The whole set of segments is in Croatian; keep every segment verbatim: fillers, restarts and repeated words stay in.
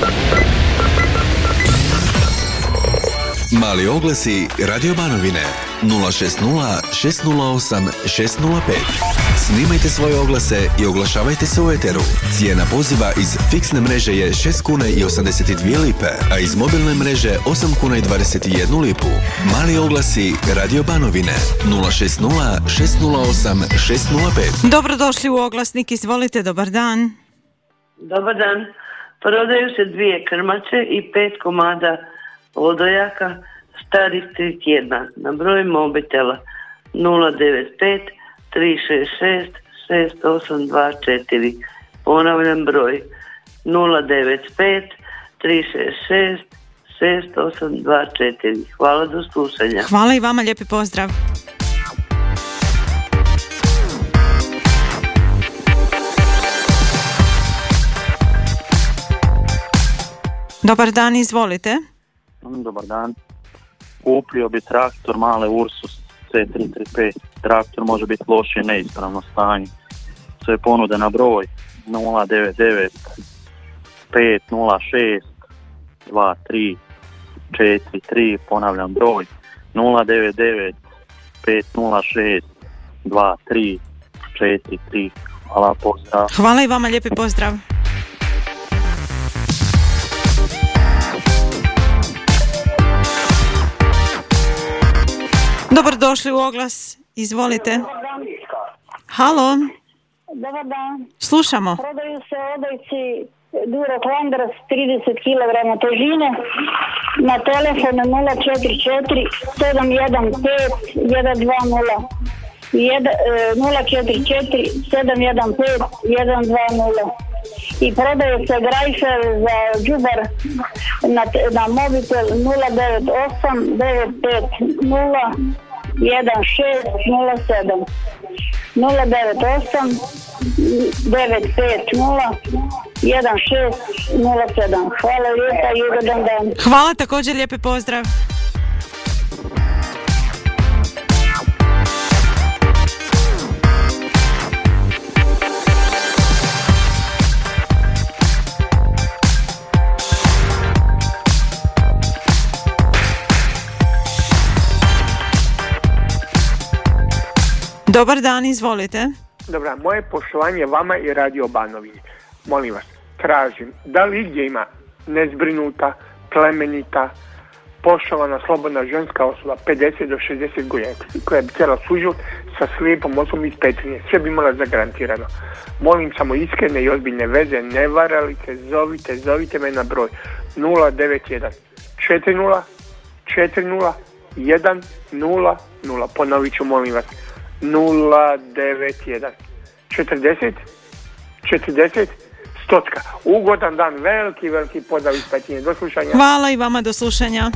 Mali oglasi Radio Banovine nula šest nula šest nula osam šest nula pet. Snimajte svoje oglase i oglašavajte se u eteru. Cijena poziva iz fiksne mreže je šest kuna i osamdeset dvije lipe, a iz mobilne mreže osam kuna i dvadeset jednu lipu. Mali oglasi Radio Banovine nula šest nula šest nula osam šest nula pet. Dobrodošli u oglasnik, izvolite, dobar dan. Dobar dan. Prodaju se dvije krmače i pet komada odojaka starih tri tjedna na broj mobitela nula devet pet tri šest šest šest osam dva četiri. Ponavljam broj nula devet pet tri šest šest šest osam dva četiri. Hvala, do slušanja. Hvala i vama, lijepi pozdrav. Dobar dan, izvolite. Dobar dan. Kupio bi traktor male Ursus C tri tri pet. Traktor može biti loše, neispravno stanje. Sve ponude na broj nula devet devet pet nula šest dva tri četiri tri. Ponavljam broj nula devet devet pet nula šest dva tri četiri tri. Hvala, pozdrav. Hvala i vama, lijepi pozdrav. Dobrodošli u oglas, izvolite. Halo. Dobar dan. Slušamo. Prodaju se odojci Duro Klandras trideset kilograma težine na telefonu nula četiri četiri sedam jedan pet jedan dva nula. nula četiri četiri sedam jedan pet jedan dva nula. I prodaje se grajfer za džubar na, na mobitel nula devet osam devet pet nula jedan šest nula sedam nula devet osam devet pet nula jedan šest nula sedam. Hvala lijepa i ugodan dan. Hvala, također lijepi pozdrav. Dobar dan, izvolite. Dobra, moje poštovanje vama i Radio Banovini. Molim vas, tražim, da li gdje ima nezbrinuta, plemenita, poštovana, slobodna ženska osoba pedeset do šezdeset godina koja bi htjela suživot sa slijepom osobom iz Petrinje. Sve bi imala zagarantirano. Molim samo iskrene i ozbiljne veze, ne varalice, zovite, zovite me na broj nula devet jedan četiri nula četiri nula jedan nula nula. Ponovit ću, molim vas, nula devet jedan četrdeset četrdeset stotka. Ugodan dan, veliki, veliki pozdrav iz Petrinje. Do slušanja. Hvala i vama, do slušanja.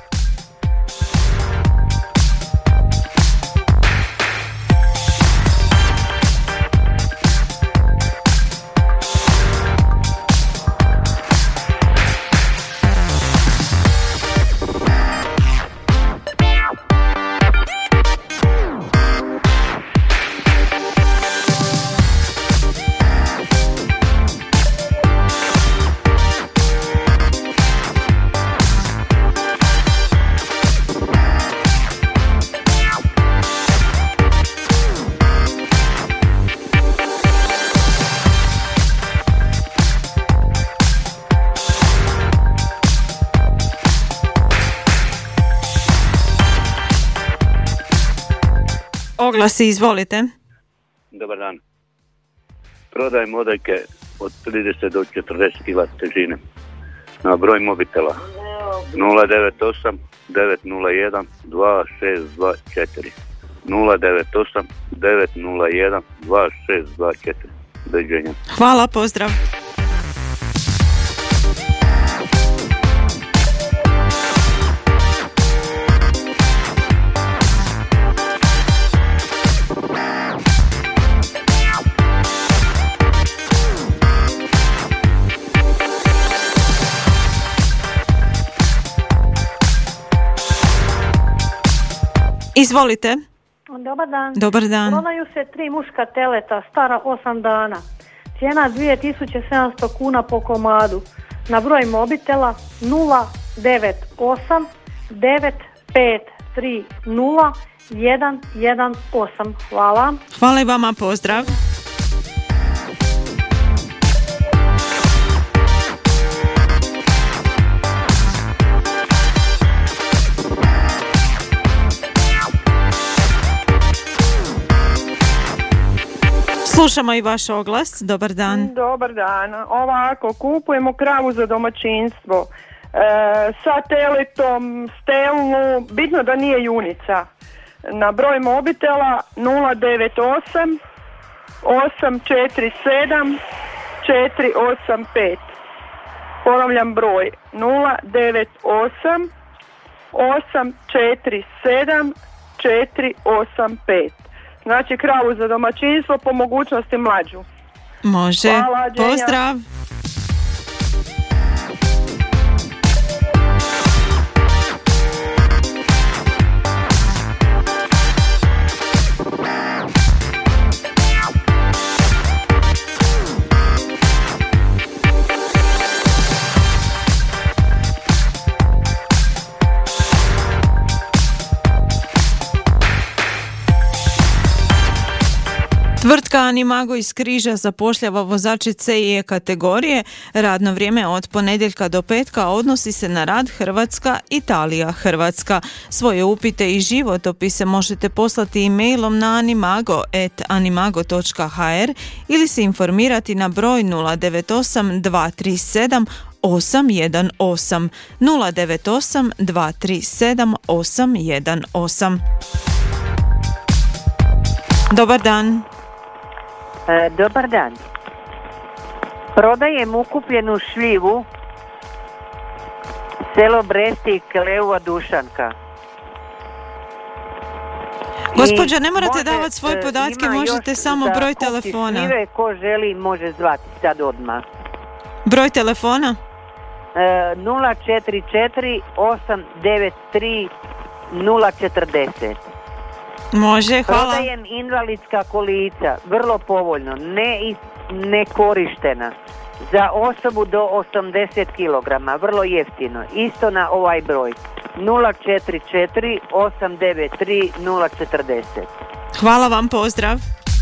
Oglasi, izvolite. Dobar dan. Prodajem odojke od trideset do četrdeset kilograma težine na broj mobitela nula devet osam devet nula jedan dva šest dva četiri nula devet osam devet nula jedan dva šest dva četiri. Doviđenja. Hvala, pozdrav. Izvolite. Dobar dan. Dobar dan. Prodaju se tri muška teleta, stara osam dana. Cijena dvije tisuće sedamsto kuna po komadu. na broj mobitela nula devet osam devet pet tri nula jedan jedan osam. Hvala. Hvala i vama, pozdrav. Slušamo i vaš oglas. Dobar dan. Dobar dan. Ovako, kupujemo kravu za domaćinstvo. E, sa teletom, stelnu, bitno da nije junica. Na broj mobitela nula devet osam osam četiri sedam četiri osam pet. Ponavljam broj nula devet osam osam četiri sedam četiri osam pet. Znači kravu za domaćinstvo, po mogućnosti mlađu. Može. Hvala, pozdrav. Tvrtka Animago iz Križa zapošljava vozače C i E kategorije. Radno vrijeme od ponedjeljka do petka odnosi se na rad Hrvatska, Italija, Hrvatska. Svoje upite i životopise možete poslati e-mailom na animago at animago dot h r ili se informirati na broj nula devet osam dva tri sedam osam jedan osam nula devet osam dva tri sedam osam jedan osam. Dobar dan. E, dobar dan. Prodajem ukupljenu šljivu, selo Brestik, Leuva Dušanka. Gospođa, ne morate davati svoje podatke, možete samo broj telefona. Šljive, ko želi može zvati sad odmah. Broj telefona? E, nula četiri četiri osam devet tri nula četrdeset. Može, hvala. Prodajem invalidska kolica, vrlo povoljno, ne, ne korištena, za osobu do osamdeset kilograma, vrlo jeftino, isto na ovaj broj, nula četiri četiri osam devet tri nula četrdeset. Hvala vam, pozdrav.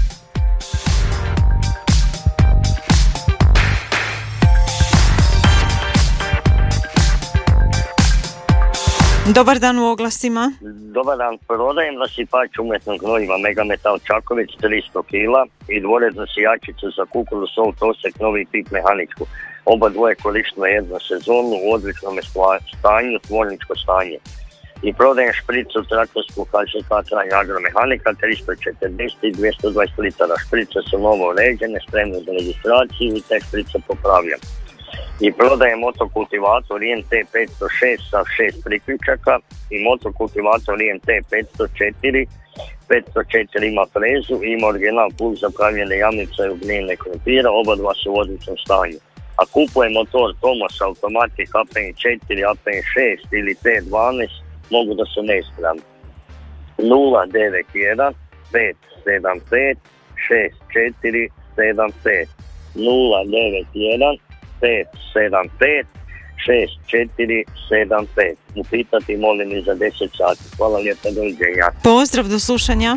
Dobar dan u oglasima. Dobar dan, prodajem nasipač umjetnog gnojiva Megametal Čaković tristo kila i dvorec za sijačicu za kukuruz, sol, tosek, novi tip mehaničku. Oba dvoje koristimo jednu sezonu u odličnom stanju, tvorničko stanje. I prodajem špricu traktorsku H C K Trajna agromehanika tristo četrdeset i dvjesto dvadeset litara. Šprice su novo uređene, spremne za registraciju i te šprice popravljam. I prodajem motokultivator I M T petsto šest sa šest priključaka i motokultivator I M T petsto četiri. petsto četiri ima frezu i ima original plug za pravljene jamnice i ugljene krompira, oba dva su u odličnom stanju. A kupujem motor Tomos Automatic A P N četiri, A P N šest ili T dvanaest, mogu da su neispravni. nula devet jedan pet sedam pet šest četiri sedam pet nula devet jedan pet sedam pet šest četiri sedam pet. Upitati molim i za deset sati. Hvala lijepa, doviđenja. Pozdrav, do slušanja.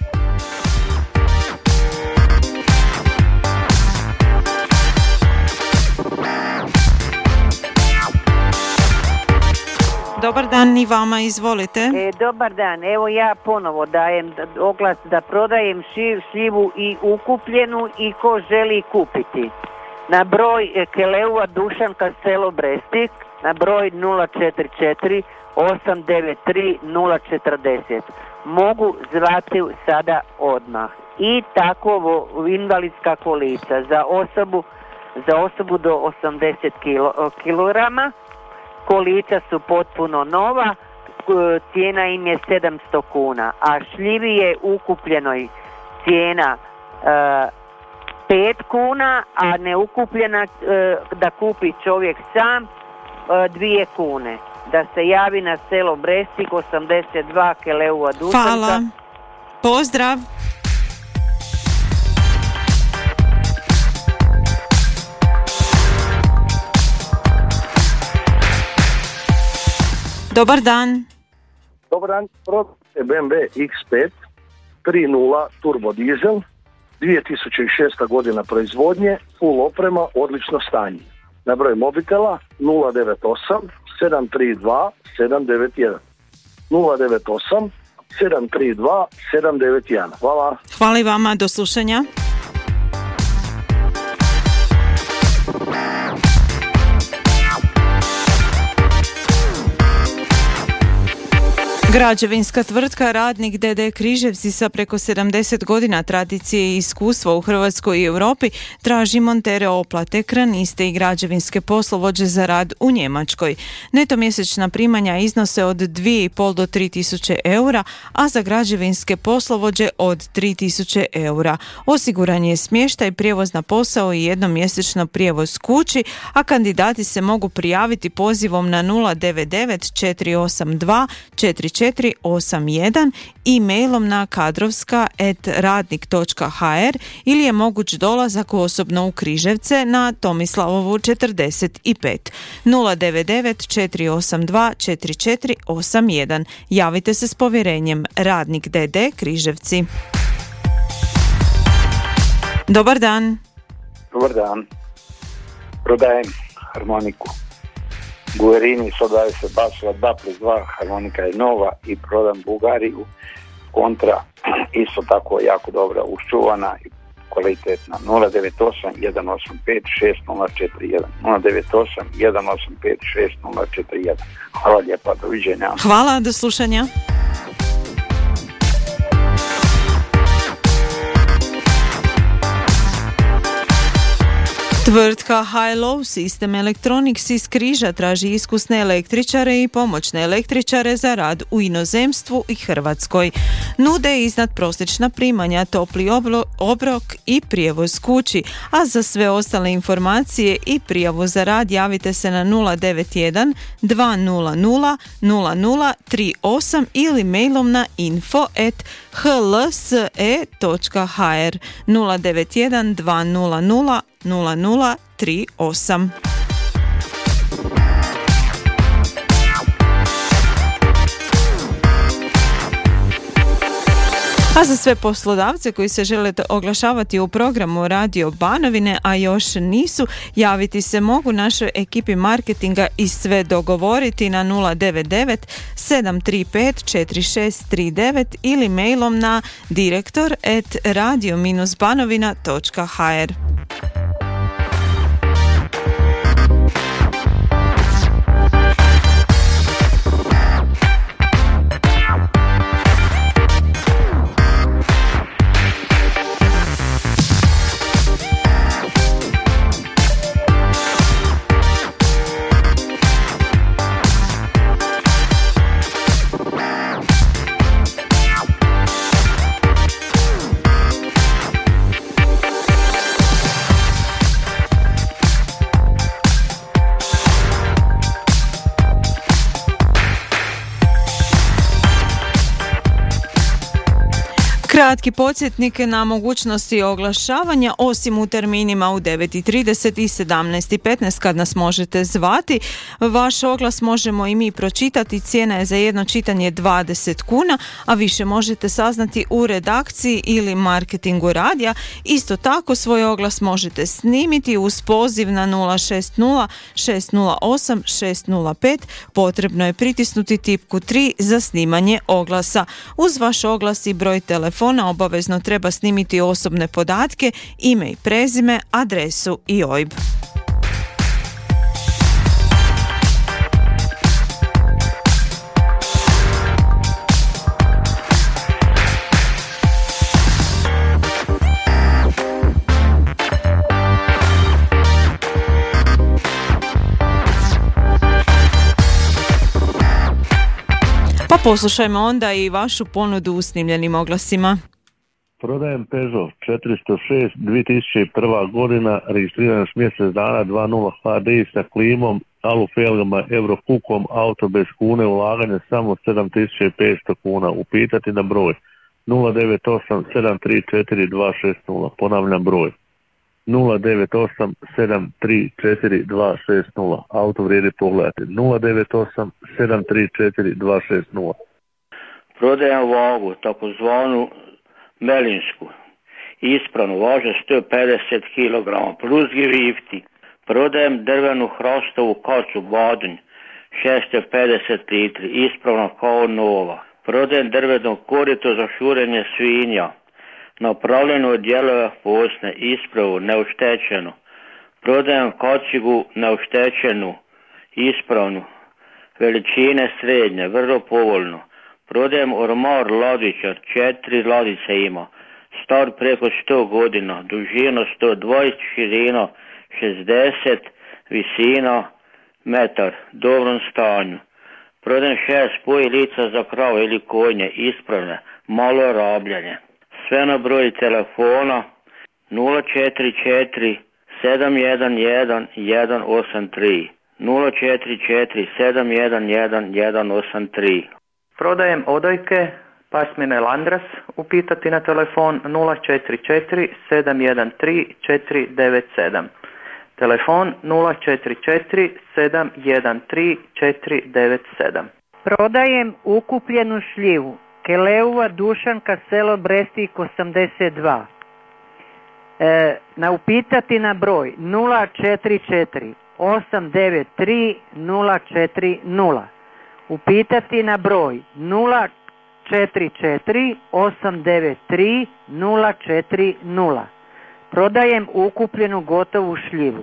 Dobar dan i vama, izvolite. E, dobar dan, evo ja ponovo dajem oglas da prodajem šiv, šljivu i ukupljenu i ko želi kupiti. Na broj Keleuva Dušanka, selo Brestik, na broj nula četiri četiri osam devet tri nula četrdeset. Mogu zvati sada odmah. I takovo invalidska kolica za osobu, za osobu do osamdeset kilograma. Kolica su potpuno nova, cijena im je sedamsto kuna, a šljivi je ukupljenoj cijena e, pet kuna, a neukupljena e, da kupi čovjek sam e, dvije kune. Da se javi na selo Brestik osamdeset dva Keleuva Dušanka. Hvala. Pozdrav. Dobar dan. Dobar dan, prodajte B M W X pet tri nula turbo dizel, dvije tisuće šesta godina proizvodnje, full oprema, odlično stanje. Na broj mobitela nula devet osam sedam tri dva sedam devet jedan. nula devet osam sedam tri dva sedam devet jedan. Hvala. Hvala i vama, do slušanja. Građevinska tvrtka Radnik D D Križevci sa preko sedamdeset godina tradicije i iskustva u Hrvatskoj i Europi traži montere oplate, kraniste i građevinske poslovođe za rad u Njemačkoj. Neto mjesečna primanja iznose od dvije i pol do tri tisuće eura, a za građevinske poslovođe od tri tisuće eura. Osiguran je smještaj, prijevoz na posao i jednomjesečno prijevoz kući, a kandidati se mogu prijaviti pozivom na nula devet devet četiri osam dva četiri četiri osam jedan, e-mailom na kadrovska et radnik točka ha er ili je moguć dolazak osobno u Križevce na Tomislavovu četrdeset pet. nula devet devet četiri osam dva četiri četiri osam jedan. Javite se s povjerenjem. Radnik D D Križevci. Dobar dan. Dobar dan. Prodajem harmoniku Guerini sto dvadeset basova dva plus dva, harmonika je nova i prodam Bugariju kontra, isto tako jako dobra, uščuvana i kvalitetna. Nula devet osam jedan osam pet šest nula četiri jedan. Nula devet osam jedan osam pet šest nula četiri jedan. Hvala lijepa, doviđenja. Hvala, do slušanja. Tvrtka High Low System Electronics iz Križa traži iskusne električare i pomoćne električare za rad u inozemstvu i Hrvatskoj. Nude iznad prosječna primanja, topli oblo, obrok i prijevoz kući, a za sve ostale informacije i prijavu za rad javite se na nula devet jedan dva nula nula nula nula tri osam ili mailom na info at hlse točka ha er nula devet jedan dva nula nula nula nula tri osam. A za sve poslodavce koji se žele oglašavati u programu Radio Banovine, a još nisu, javiti se mogu našoj ekipi marketinga i sve dogovoriti na nula devet devet sedam tri pet četiri šest tri devet ili mailom na direktor at radio banovina točka ha er. Kratki podsjetnik na mogućnosti oglašavanja, osim u terminima u devet i trideset i sedamnaest i petnaest kad nas možete zvati. Vaš oglas možemo i mi pročitati, cijena je za jedno čitanje dvadeset kuna, a više možete saznati u redakciji ili marketingu radija. Isto tako svoj oglas možete snimiti uz poziv na nula šest nula šest nula osam šest nula pet. Potrebno je pritisnuti tipku tri za snimanje oglasa. Uz vaš oglas i broj telefona obavezno treba snimiti osobne podatke, ime i prezime, adresu i o i b. Pa poslušajmo onda i vašu ponudu u snimljenim oglasima. Prodajem Peugeot četiristo šest dvije tisuće prva godina, registriran s mjesec dana dva nula ha de sa klimom, alufelgama, Eurokukom, auto bez kune, ulaganje samo sedam tisuća petsto kuna. Upitati na broj nula devet osam sedam tri četiri dva šest nula. Ponavljam broj nula devet osam sedam tri četiri dva šest nula. Auto vrijedi pogledati. nula devet osam sedam tri četiri dva šest nula. Prodajem Volgu, takozvanu Melinsku. Ispravno, važe sto pedeset kilograma, plus givifti. Prodajem drvenu hrostovu kocu Bodnj, šesto pedeset litri, ispravno kao nova. Prodajem drveno korito za šurenje svinja, napravljeno od dijelova posne, ispravu, neuštećenu. Prodajem kocigu neuštećenu, ispravnu, veličine srednje, vrlo povoljno. Prodajem ormar ladića, četiri ladice ima, star preko sto godina, dužina sto dvadeset, širina šezdeset, visina metar, dobrom stanju. Prodajem šest spojilica za krave ili konje, ispravne, malo rabljanje. Sve na broj telefona nula četiri četiri sedam jedan jedan jedan osam tri, nula četiri četiri sedam jedan jedan jedan osam tri. Prodajem odojke pasmine Landras, upitati na telefon nula četiri četiri sedam jedan tri četiri devet sedam. Telefon nula četiri četiri sedam jedan tri četiri devet sedam. Prodajem ukupljenu šljivu. Keleuva Dušanka, selo Brestik osamdeset dva. E, na upitati na broj nula četiri četiri osam devet tri nula četiri nula. Upitati na broj nula četiri četiri osam devet tri nula četiri nula. Prodajem ukupljenu gotovu šljivu.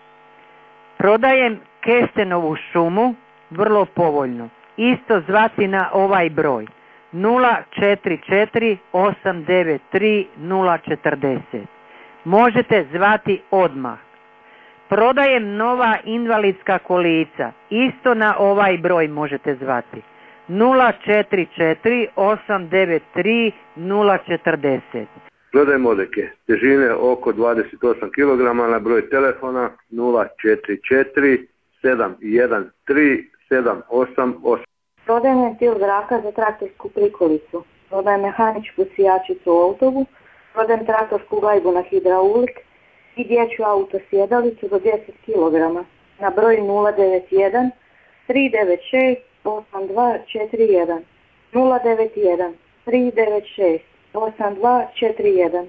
Prodajem kestenovu šumu, vrlo povoljno. Isto zvati na ovaj broj nula četiri četiri osam devet tri nula četrdeset. Možete zvati odmah. Prodajem nova invalidska kolica. Isto na ovaj broj možete zvati nula četiri četiri osam devet tri nula četrdeset. Prodajem odojke, težine oko dvadeset osam kilograma, na broj telefona nula četiri četiri sedam jedan tri sedam osam osam. Prodajem ventil zraka za traktorsku prikolicu. Prodajem mehaničku sijačicu u autobu. Prodajem traktorsku gajbu na hidraulik i dječju auto sjedalicu do deset kilograma. Na broj nula devet jedan tri devet šest osam dva četiri jedan. nula devet jedan tri devet šest osam dva četiri jedan.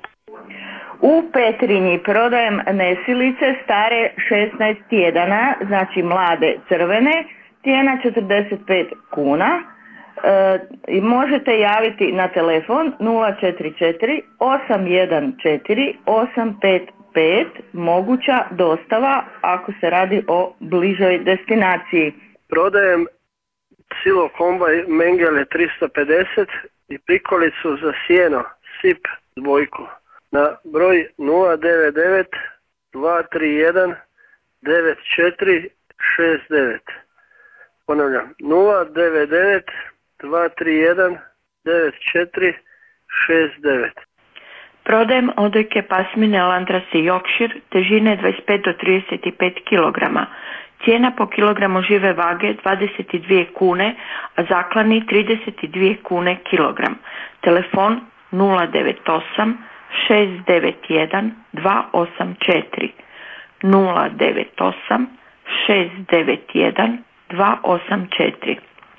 U Petrinji prodajem nesilice stare šesnaest tjedana, znači mlade crvene, cijena četrdeset pet kuna. E, i možete javiti na telefon nula četiri četiri osam jedan četiri osam pet pet, moguća dostava ako se radi o bližoj destinaciji. Prodajem silo kombaj Mengele tristo pedeset i prikolicu za sjeno Sip dvojku na broj nula devet devet dva tri jedan devet četiri šest devet. Ponavljam, nula devet devet dva tri jedan devet četiri šest devet. Prodajem odojke pasmine Landras i Yorkshire, težine dvadeset pet do trideset pet kilograma. Cijena po kilogramu žive vage dvadeset dvije kune, a zaklani trideset dvije kune kilogram. Telefon nula devet osam šest devet jedan dva osam četiri, nula devet osam šest devet jedan dva osam četiri.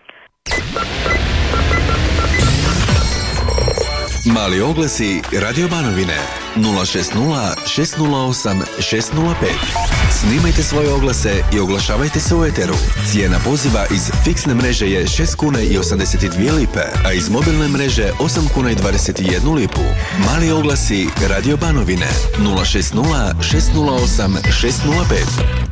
Mali oglasi Radio Banovine nula šest nula šest nula osam šest nula pet. Snimajte svoje oglase i oglašavajte se u eteru. Cijena poziva iz fiksne mreže je šest kuna i osamdeset dvije lipe, a iz mobilne mreže osam kuna i dvadeset jednu lipu. Mali oglasi Radio Banovine nula šest nula šest nula osam šest nula pet.